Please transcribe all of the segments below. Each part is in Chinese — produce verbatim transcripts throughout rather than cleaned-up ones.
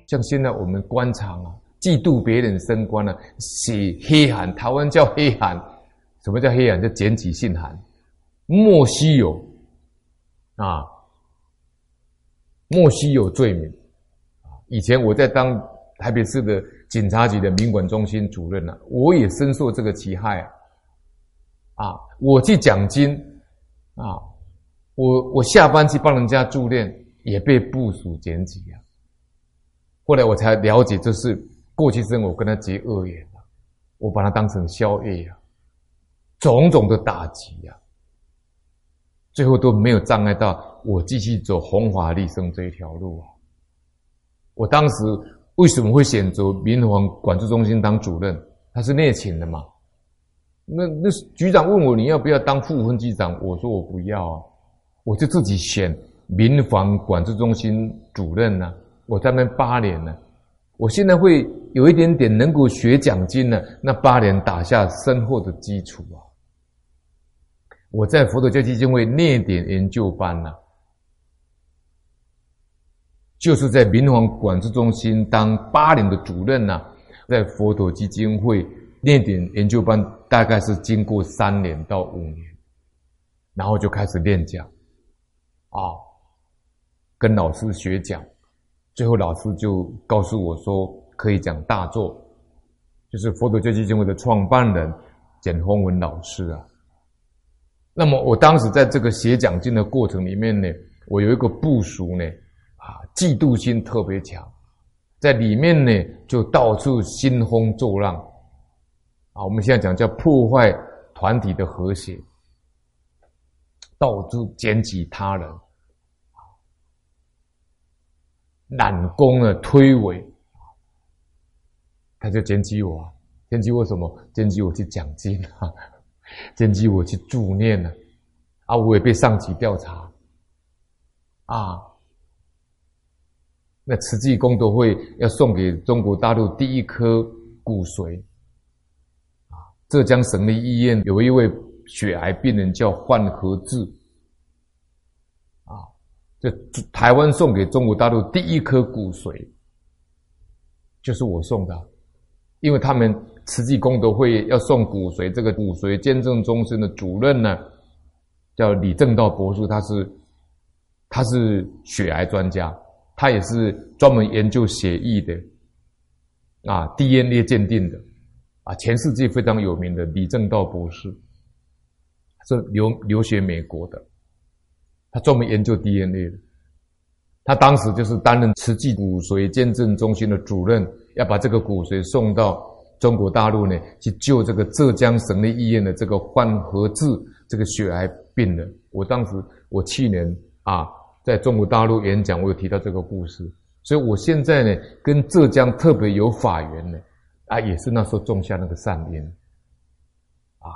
像现在我们官场啊，嫉妒别人升官了、啊，写黑函，台湾叫黑函。什么叫黑函？叫检举信函，莫须有啊，莫须有罪名。以前我在当台北市的警察局的民管中心主任啊，我也深受这个其害啊。我去奖金啊，我我下班去帮人家助念，也被部属检举啊。后来我才了解，这是过去生我跟他结恶缘啊，我把他当成宵夜啊，种种的打击啊，最后都没有障碍到我继续走弘法利生这一条路啊。我当时为什么会选择民防管制中心当主任？他是内勤的嘛。那那局长问我你要不要当副分局长，我说我不要啊，我就自己选民防管制中心主任啊。我在那边八年了，我现在会有一点点能够学奖金呢，那八年打下深厚的基础啊。我在佛陀教基金会念典研究班啊，就是在民防管制中心当八年的主任啊，在佛陀基金会念典研究班大概是经过三年到五年，然后就开始练讲啊，跟老师学讲，最后老师就告诉我说可以讲大作，就是佛陀教基金会的创办人简宏文老师啊。那么我当时在这个写讲经的过程里面呢，我有一个部属呢啊，嫉妒心特别强，在里面呢就到处兴风作浪啊，我们现在讲叫破坏团体的和谐，到处检举他人，揽功呢推诿，他就检举我啊，检举我什么？检举我去讲经啊，检举我去助念啊，啊，我也被上级调查啊。那慈济功德会要送给中国大陆第一颗骨髓啊！浙江省立医院有一位血癌病人叫范和志啊，这台湾送给中国大陆第一颗骨髓，就是我送的，因为他们慈济功德会要送骨髓，这个骨髓捐赠中心的主任呢，叫李正道博士，他是他是血癌专家。他也是专门研究血液的啊 D N A 鉴定的啊，全世界非常有名的李正道博士，是留留学美国的，他专门研究 D N A 的。他当时就是担任慈济骨髓捐赠中心的主任，要把这个骨髓送到中国大陆呢，去救这个浙江省立医院的这个范和志这个血癌病人。我当时我去年啊。在中国大陆演讲，我有提到这个故事，所以我现在呢，跟浙江特别有法缘呢，啊，也是那时候种下那个善因，啊，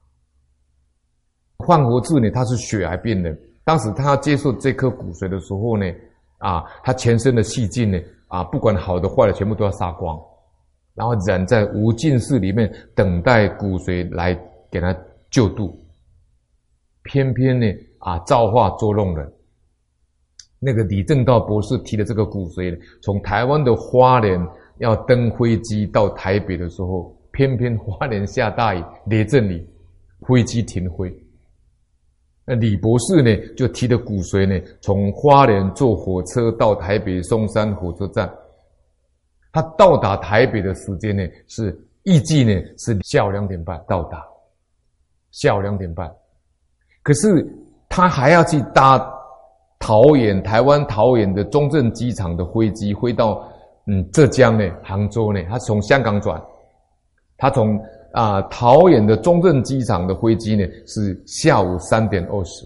范和志呢，他是血癌病人，当时他要接受这颗骨髓的时候呢，啊，他全身的细菌呢，啊，不管好的坏的，全部都要杀光，然后染在无菌室里面，等待骨髓来给他救度，偏偏呢，啊，造化捉弄人。那个李正道博士提的这个骨髓，从台湾的花莲要登飞机到台北的时候，偏偏花莲下大雨，雷阵雨，飞机停飞。那李博士呢，就提的骨髓呢，从花莲坐火车到台北松山火车站。他到达台北的时间呢，是预计呢是下午两点半到达，下午两点半。可是他还要去搭桃园，台湾桃园的中正机场的飞机飞到嗯浙江呢，杭州呢，他从香港转，他从啊、呃、桃园的中正机场的飞机呢是下午三点二十。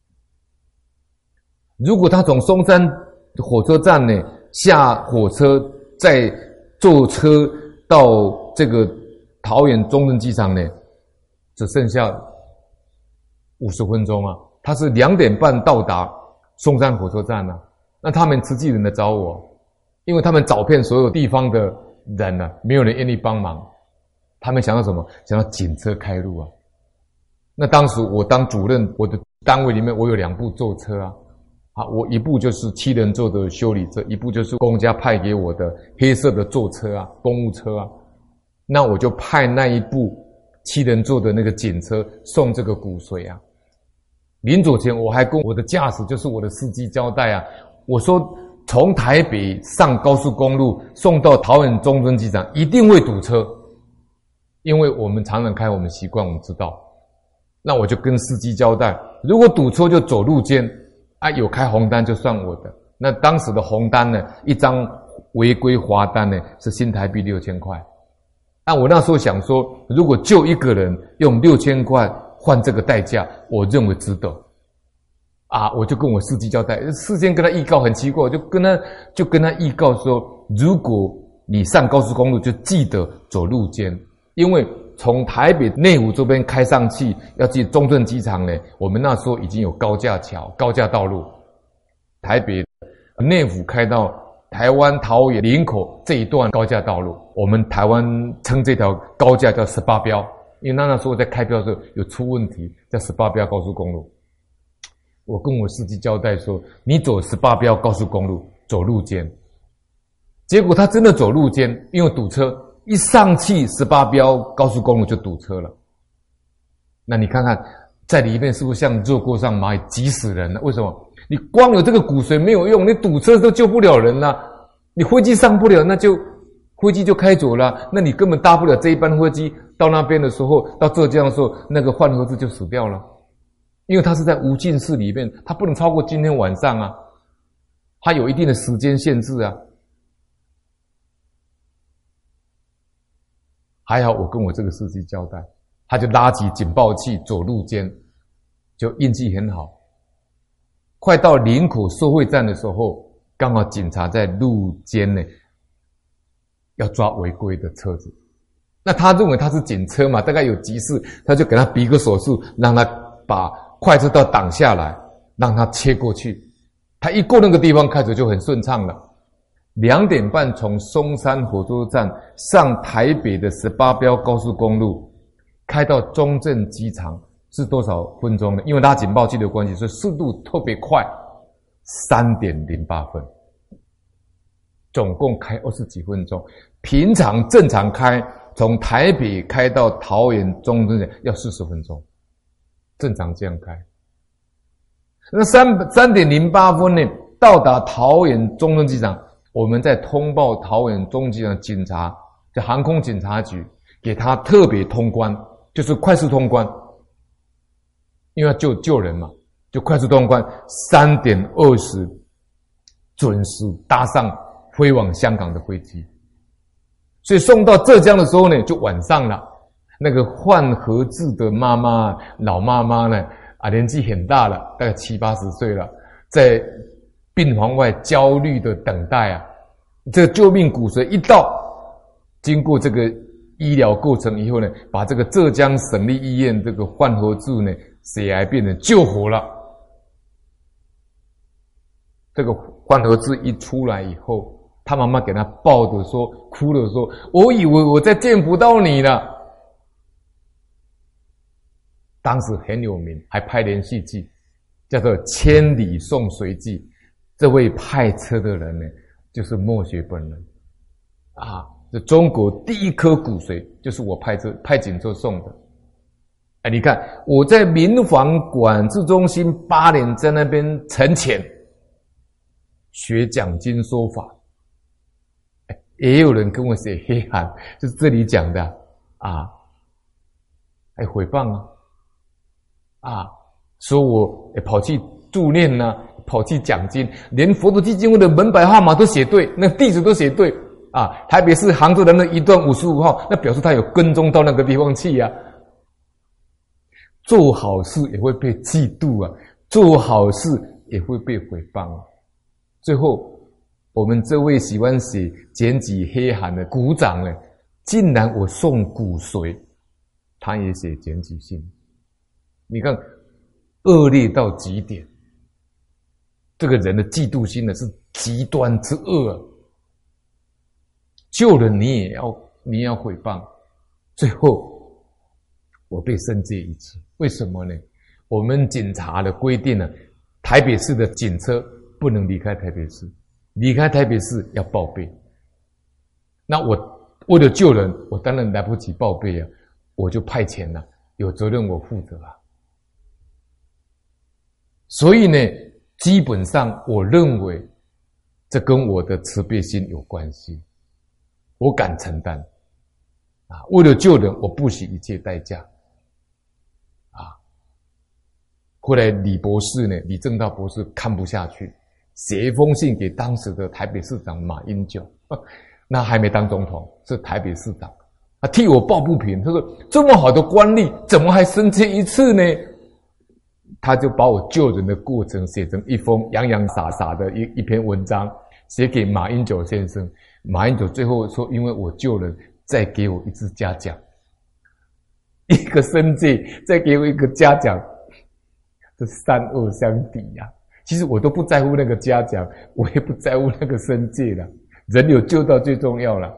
如果他从松山火车站呢下火车，再坐车到这个桃园中正机场呢，只剩下五十分钟啊。他是两点半到达松山火车站啊，那他们慈济人来找我，因为他们找遍所有地方的人啊，没有人愿意帮忙。他们想要什么？想要警车开路啊。那当时我当主任，我的单位里面我有两部坐车啊， 啊，我一部就是七人座的修理车，一部就是公家派给我的黑色的座车啊，公务车啊。那我就派那一部七人座的那个警车送这个骨髓啊。临走前我还跟我的驾驶，就是我的司机交代啊，我说从台北上高速公路送到桃园中正机场一定会堵车，因为我们常常开，我们习惯，我们知道。那我就跟司机交代，如果堵车就走路肩啊，有开红单就算我的。那当时的红单呢，一张违规罚单呢是新台币六千块。那我那时候想说，如果就一个人用六千块换这个代价，我认为值得。啊，我就跟我司机交代，事先跟他预告很奇怪，我就跟他就跟他预告说，如果你上高速公路就记得走路肩，因为从台北内湖这边开上去要去中正机场呢，我们那时候已经有高架桥、高架道路。台北内湖开到台湾桃园林口这一段高架道路，我们台湾称这条高架叫十八标，因为那那时候在开标的时候有出问题，叫十八标高速公路。我跟我司机交代说，你走十八标高速公路走路肩，结果他真的走路肩，因为堵车，一上去十八标高速公路就堵车了。那你看看在里面是不是像热锅上蚂蚁，急死人了？为什么？你光有这个骨髓没有用，你堵车都救不了人了，你飞机上不了，那就飞机就开走了，那你根本搭不了这一班飞机，到那边的时候，到浙江的时候，那个换盒子就死掉了。因为它是在无尽寺里面，它不能超过今天晚上啊，它有一定的时间限制啊。还好我跟我这个司机交代，他就拉起警报器走路肩，就运气很好。快到林口收费站的时候，刚好警察在路肩呢，要抓违规的车子。那他认为他是警车嘛，大概有急事，他就给他比个手势，让他把快车道挡下来，让他切过去。他一过那个地方，开始就很顺畅了。两点半从松山火车站上台北的十八标高速公路，开到中正机场是多少分钟呢？因为拉警报器的关系，所以速度特别快，三点零八分，总共开二十几分钟。平常正常开，从台北开到桃园中正要四十分钟。正常这样开，那三三点零八分呢，到达桃园中正机场，我们在通报桃园中正机场警察，就航空警察局，给他特别通关，就是快速通关，因为要救救人嘛，就快速通关，三点二十准时搭上飞往香港的飞机，所以送到浙江的时候呢，就晚上了。那个换盒子的妈妈，老妈妈呢，啊，年纪很大了，大概七八十岁了，在病房外焦虑的等待啊。这个救命骨髓一到，经过这个医疗过程以后呢，把这个浙江省立医院这个换盒子呢，血癌病人救活了。这个换盒子一出来以后，他妈妈给他抱着说，哭了说：“我以为我再见不到你了。”当时很有名，还拍连续剧，叫做《千里送随记》。这位派车的人呢，就是墨学本人啊。这中国第一颗骨髓，就是我派车派警车送的。哎，你看我在民防管制中心八年，在那边沉潜，学讲经说法。哎，也有人跟我写黑函，就是这里讲的啊，还诽谤啊。啊，说我跑去助念呢、啊，跑去讲经，连佛陀基金会的门牌号码都写对，那地址都写对啊。台北市杭州的那一段五十五号，那表示他有跟踪到那个地方去啊。做好事也会被嫉妒啊，做好事也会被诽谤啊。最后，我们这位喜欢写简体黑函的股长呢，竟然我送骨髓，他也写简体信。你看，恶劣到极点，这个人的嫉妒心呢是极端之恶啊！救人你也要你也要诽谤，最后我被申诫一次。为什么呢？我们警察的规定呢， 台北市的警车不能离开台北市，离开台北市要报备。那我为了救人，我当然来不及报备啊，我就派遣了，有责任我负责啊。所以呢，基本上我认为这跟我的慈悲心有关系，我敢承担啊，为了救人，我不惜一切代价啊。后来李博士呢，李政道博士看不下去，写一封信给当时的台北市长马英九，那还没当总统，是台北市长，他替我抱不平，他说这么好的官吏，怎么还升迁一次呢？他就把我救人的过程写成一封洋洋洒洒的一一篇文章，写给马英九先生。马英九最后说，因为我救人，再给我一次嘉奖，一个生界，再给我一个嘉奖，这三恶相抵呀、啊。其实我都不在乎那个嘉奖，我也不在乎那个生界了，人有救到最重要了。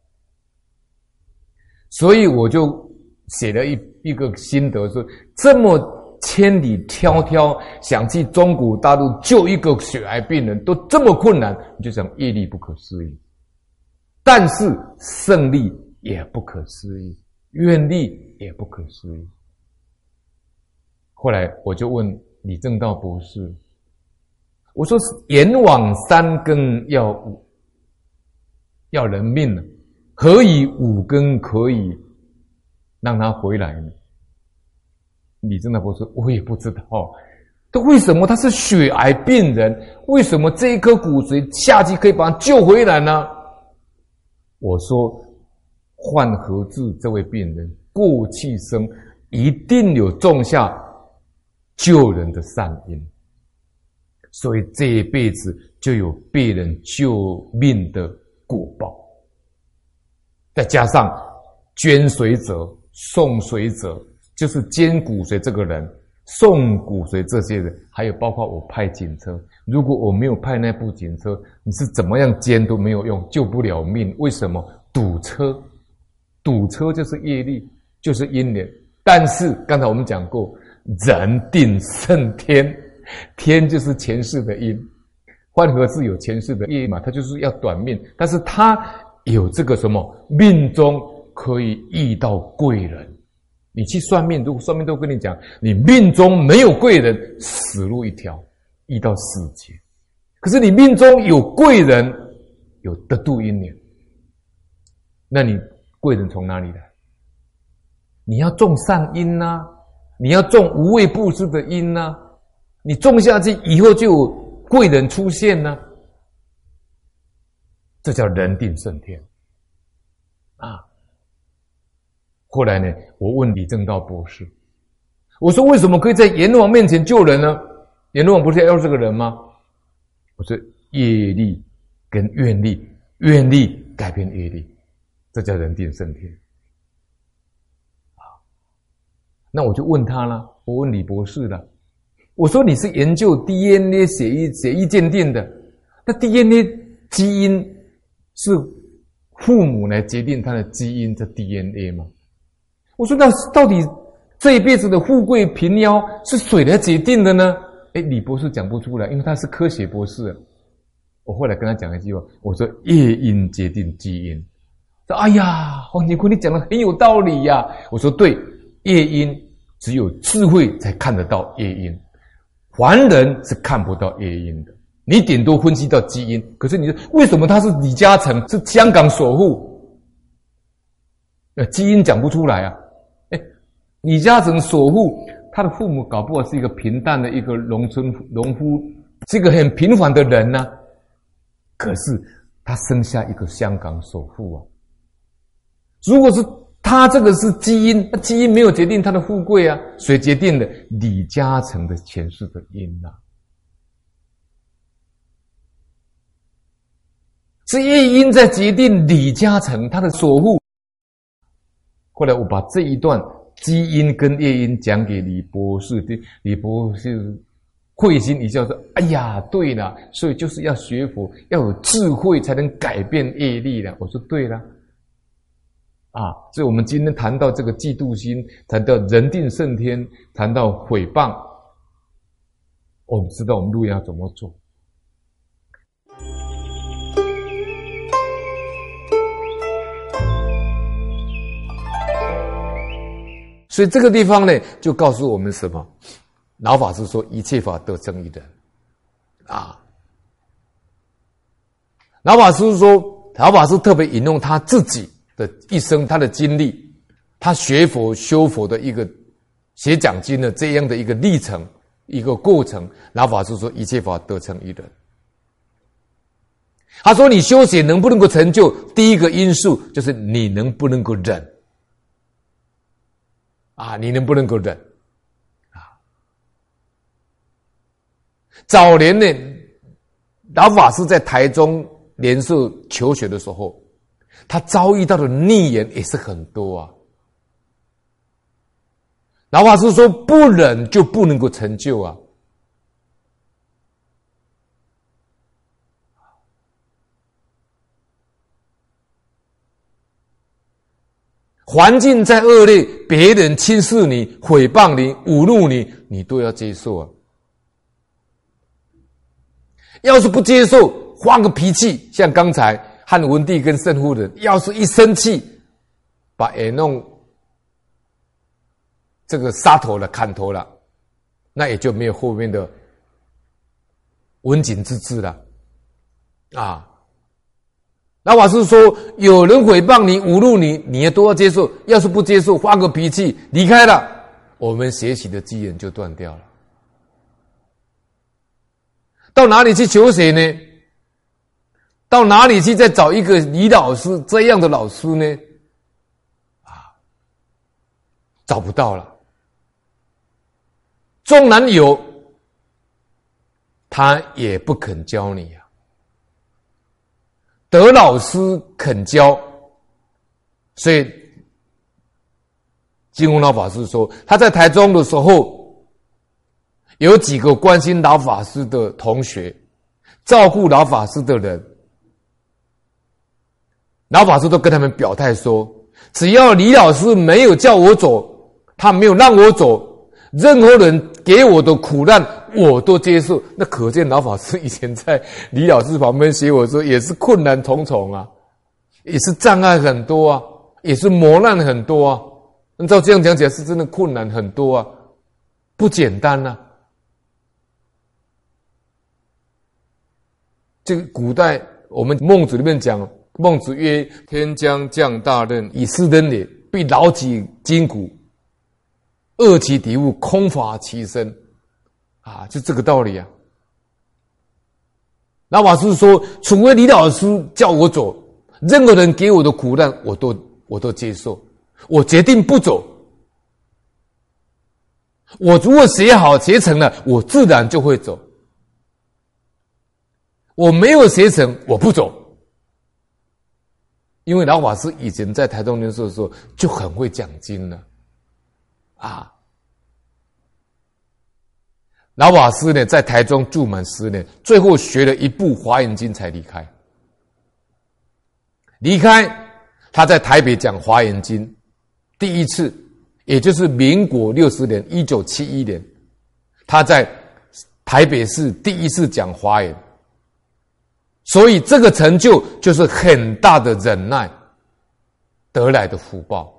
所以我就写了一一个心得说，这么千里迢迢想去中国大陆救一个血癌病人都这么困难，你就想业力不可思议，但是胜利也不可思议，愿力也不可思议。后来我就问李政道博士，我说阎王三更要要人命了，何以五更可以让他回来呢？李政道博士，我也不知道，他为什么他是血癌病人，为什么这一颗骨髓下去可以把他救回来呢？我说，幻合志这位病人过去生一定有种下救人的善因，所以这一辈子就有被人救命的果报。再加上捐髓者、送髓者，就是捐骨髓这个人，送骨髓这些人，还有包括我派警车，如果我没有派那部警车，你是怎么样捐都没有用，救不了命。为什么？堵车，堵车就是业力，就是因缘。但是刚才我们讲过，人定胜天，天就是前世的因，幻合志有前世的业嘛，他就是要短命，但是他有这个什么命中可以遇到贵人。你去算命，如果算命都跟你讲，你命中没有贵人，死路一条，遇到死劫。可是你命中有贵人，有得度因缘，那你贵人从哪里来？你要种善因啊，你要种无畏布施的因啊，你种下去以后就有贵人出现啊，这叫人定胜天啊。后来呢，我问李政道博士，我说为什么可以在阎王面前救人呢？阎王不是要这个人吗？我说业力跟愿力，愿力改变业力，这叫人定胜天。那我就问他了，我问李博士了，我说你是研究 D N A 血液血液鉴定的，那 D N A 基因是父母来决定他的基因的 D N A 吗？我说那到底这一辈子的富贵贫夭是谁来决定的呢？诶，李博士讲不出来，因为他是科学博士。我后来跟他讲一句话，我说业因决定基因。说哎呀，黄景坤你讲的很有道理呀、啊。我说对，业因只有智慧才看得到业因，凡人是看不到业因的。你顶多分析到基因，可是你说为什么他是李嘉诚，是香港首富？呃，基因讲不出来啊。李嘉诚首富，他的父母搞不好是一个平淡的一个农村农夫，是一个很平凡的人啊。可是他生下一个香港首富啊。如果是他这个是基因，那基因没有决定他的富贵啊，谁决定的？李嘉诚的前世的因啊。是业因在决定李嘉诚他的首富。后来我把这一段基因跟业因讲给李博士，李博士会心一笑说：“哎呀，对了，所以就是要学佛，要有智慧才能改变业力的。”我说：“对了，啊，所以我们今天谈到这个嫉妒心，谈到人定胜天，谈到毁谤， 我们知道我们路要怎么做。所以这个地方呢，就告诉我们什么？老法师说：“一切法得生于人。”啊，老法师说，老法师特别引用他自己的一生，他的经历，他学佛修佛的一个写讲经的这样的一个历程、一个过程。老法师说：“一切法得生于人。”他说：“你修行能不能够成就？第一个因素就是你能不能够忍。”啊，你能不能够忍？啊，早年呢，老法师在台中莲社求学的时候，他遭遇到的逆言也是很多啊。老法师说，不忍就不能够成就啊。环境再恶劣，别人轻视你、诽谤你、侮辱你，你都要接受啊。要是不接受，发个脾气，像刚才汉文帝跟圣夫人，要是一生气，把耳弄这个杀头了、砍头了，那也就没有后面的文景之治了啊。老法师说，有人诽谤你、侮辱你，你也都要接受。要是不接受，发个脾气，离开了，我们学习的机缘就断掉了。到哪里去求学呢？到哪里去再找一个李老师这样的老师呢？啊，找不到了。纵然有，他也不肯教你啊。得老师肯教，所以金公老法师说，他在台中的时候，有几个关心老法师的同学，照顾老法师的人，老法师都跟他们表态说，只要李老师没有叫我走，他没有让我走，任何人给我的苦难我都接受。那可见老法师以前在李老师旁边学我说，也是困难重重啊，也是障碍很多啊，也是磨难很多啊。按照这样讲起来，是真的困难很多啊，不简单啊。这个古代我们孟子里面讲，孟子曰：“天将降大任，以斯人也，必劳其筋骨，饿其体肤，空乏其身。”啊，就这个道理啊。老法师说，除非李老师叫我走，任何人给我的苦难，我都我都接受。我决定不走。我如果学好学成了，我自然就会走。我没有学成，我不走。因为老法师以前在台中念书的时候就很会讲经了，啊。老法师呢，在台中住满十年，最后学了一部《华严经》才离开。离开，他在台北讲《华严经》，第一次，也就是民国六十年，一九七一年，他在台北市第一次讲华严。所以这个成就就是很大的忍耐得来的福报。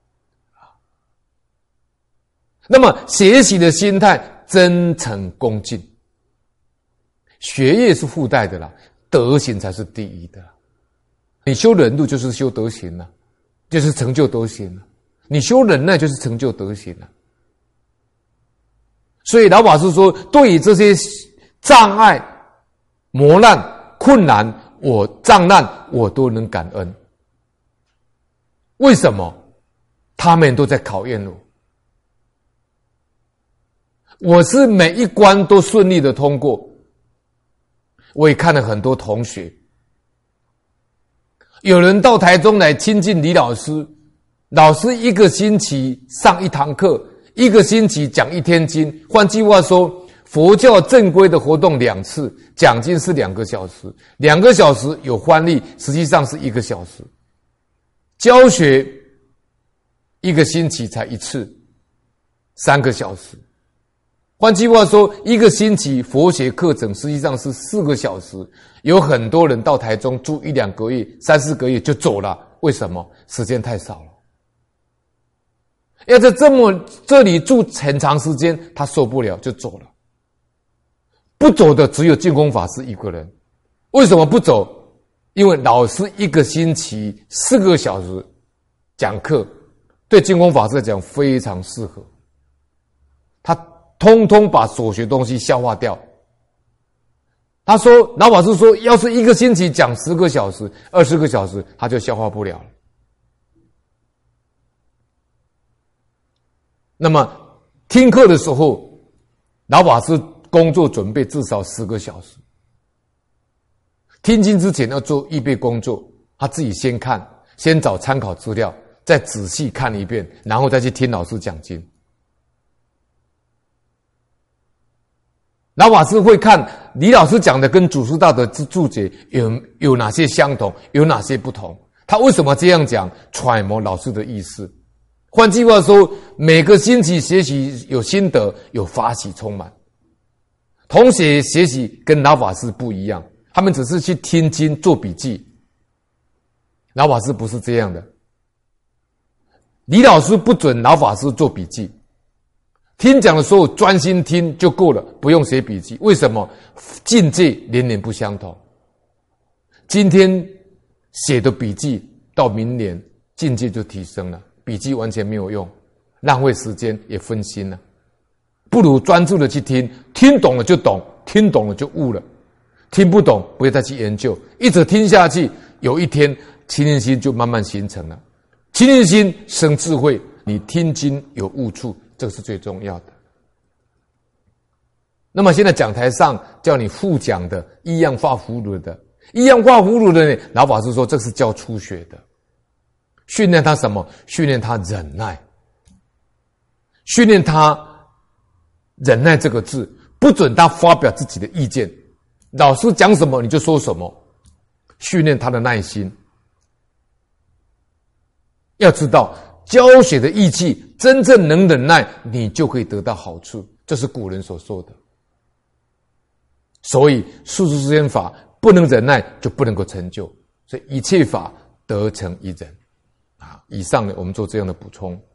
那么学习的心态，真诚恭敬，学业是附带的啦，德行才是第一的啦。你修忍辱就是修德行啦，就是成就德行啦。你修忍耐就是成就德行啦。所以老法师说，对于这些障碍、磨难、困难，我障难我都能感恩。为什么？他们都在考验我。我是每一关都顺利的通过。我也看了很多同学，有人到台中来亲近李老师，老师一个星期上一堂课，一个星期讲一天经。换句话说，佛教正规的活动两次，讲经是两个小时，两个小时有翻译，实际上是一个小时。教学一个星期才一次，三个小时。 换句话说，一个星期佛学课程实际上是四个小时，有很多人到台中住一两个月、三四个月就走了。为什么？时间太少了。要在这么这里住很长时间，他受不了就走了。不走的只有净空法师一个人。为什么不走？因为老师一个星期四个小时讲课，对净空法师来讲非常适合。他通通把所学东西消化掉。他说，老法师说，要是一个星期讲十个小时、二十个小时，他就消化不了了。那么听课的时候，老法师工作准备至少十个小时。听经之前要做预备工作，他自己先看，先找参考资料，再仔细看一遍，然后再去听老师讲经。老法师会看李老师讲的跟祖师大德之注解有有哪些相同，有哪些不同。他为什么这样讲？揣摩老师的意思。换句话说，每个星期学习有心得，有法喜充满。同学学习跟老法师不一样，他们只是去听经做笔记。老法师不是这样的。李老师不准老法师做笔记。听讲的时候专心听就够了，不用写笔记。为什么？境界年年不相同。今天写的笔记，到明年境界就提升了，笔记完全没有用，浪费时间也分心了。不如专注的去听，听懂了就懂，听懂了就悟了。听不懂不要再去研究，一直听下去，有一天清净心就慢慢形成了。清净心生智慧，你听经有悟处，这是最重要的。那么现在讲台上叫你复讲的一样画葫芦的，一样画葫芦的呢，老法师说这是教初学的，训练他什么？训练他忍耐，训练他忍耐这个字，不准他发表自己的意见，老师讲什么你就说什么，训练他的耐心。要知道教学的义气，真正能忍耐，你就可以得到好处，这是古人所说的。所以数字之间法不能忍耐就不能够成就，所以一切法得成一忍啊。以上呢，我们做这样的补充。